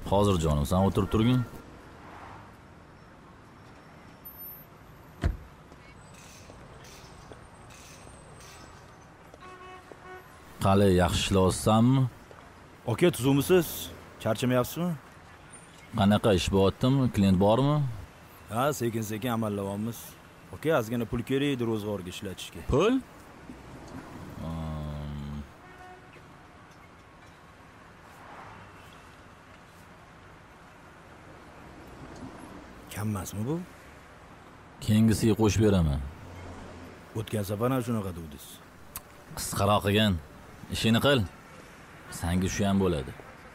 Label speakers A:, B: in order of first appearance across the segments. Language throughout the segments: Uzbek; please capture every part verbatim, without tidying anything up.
A: Hozir jonim, sen o'tirib turgin. Qale, yaxshi ishlayapsanmi?
B: Aka, tuzumisiz? Charchamayapsizmi?
A: Qanaqa ish bo'lyaptimi? Klient bormi?
B: Ha, sekin-sekin amallayapmiz. Aka, ozgina pul kerak ro'zg'orga ishlatishga.
A: Pul?
B: Kammasmi bu?
A: Keyingisiga qo'shib beraman.
B: O'tgan safar ham shunaqa dedingiz.
A: Qisqaroq qilgan. Ishini qil. Senga shu ham bo'ladi.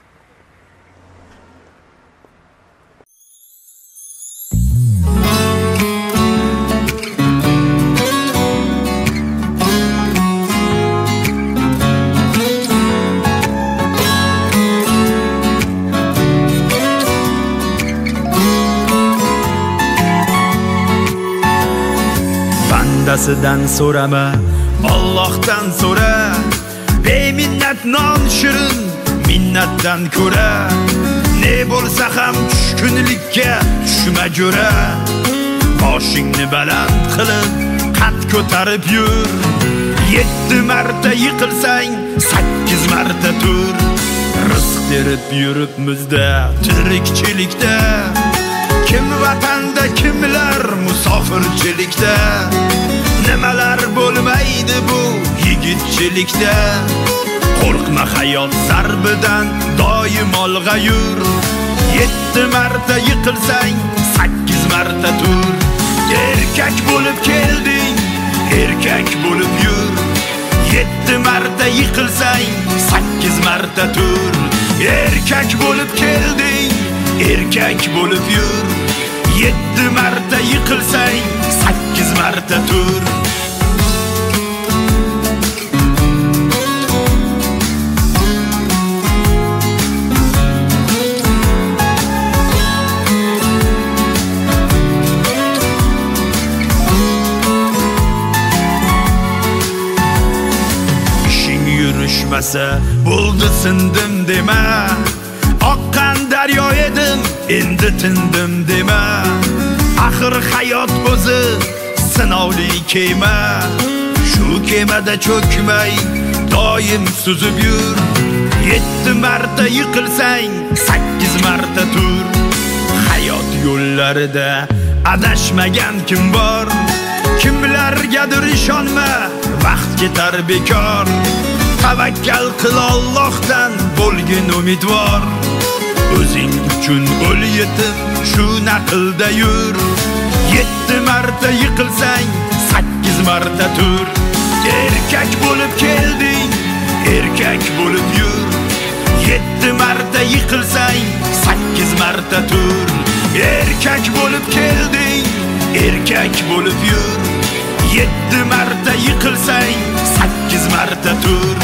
C: Bandasidan so'rama, Allohdan so'ra. Beminnat non shirin, minnatdan ko'ra. Ne bo'lsa ham tushkunlikka tushma jo'ra. Boshingni baland qilib, qad ko'tarib yur. yetti marta yiqilsang, sakkiz marta tur. Rizq terib yuribmizda, tirikchilikda. Kim vatanda, kimlar musofirchilikda. Nimalar bo'lmaydi bu yigitchilikda. Qo'rqma hayot zarbidan, doim olg'a yur. yetti marta yiqilsang, sakkiz marta tur. Erkak bo'lib kelding, erkak bo'lib yur. yetti marta yiqilsang, sakkiz marta tur. Erkak bo'lib kelding, erkak bo'lib yur. yetti marta yiqilsang, sakkiz marta tur. Ishing yurishmasa, bo'ldi sindim dema. Oqqan daryo edim, endi tindim dema. Axir hayot o'zi sinovli kema. Shu kemada cho'kmay, doim suzib yur. yetti marta yiqilsang, sakkiz marta tur. Hayot yo'llarida adashmagan kim bor? Kimlargadir ishonma, vaqt ketar bekor. Tavakkal qil Allohdan, bo'lgin umidvor. O'zing uchun o'l yetim, shu naqlda yur. yetti marta yiqilsang, sakkiz marta tur. Erkak bo'lib kelding, erkak bo'lib yur. yetti marta yiqilsang, sakkiz marta tur. Erkak bo'lib kelding, erkak bo'lib yur. yetti marta yiqilsang, sakkiz marta tur.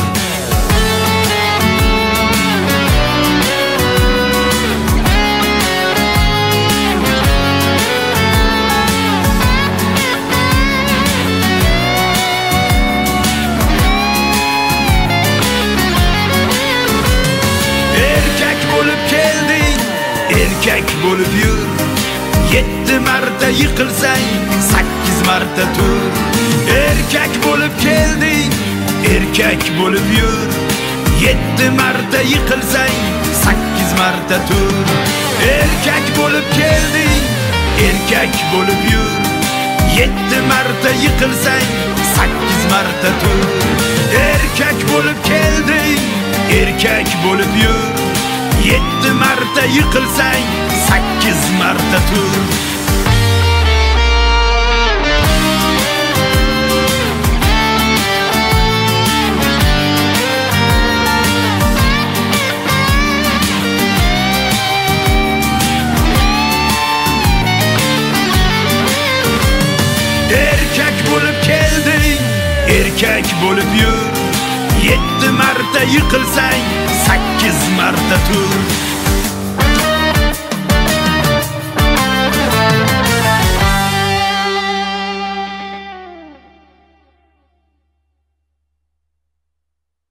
C: Erkak bo'lib yur. yetti marta yiqilsang, sakkiz marta tur. Erkak bo'lib kelding, erkak bo'lib yur. yetti marta yiqilsang, sakkiz marta tur. Erkak bo'lib kelding, erkak bo'lib yur. yetti marta yiqilsang, sakkiz marta tur. Erkak bo'lib kelding, erkak bo'lib yur. yetti marta yiqilsang, sakkiz marta tur. Erkak bo'lib kelding, erkak bo'lib yur. yetti marta yiqilsang, sakkiz marta tur.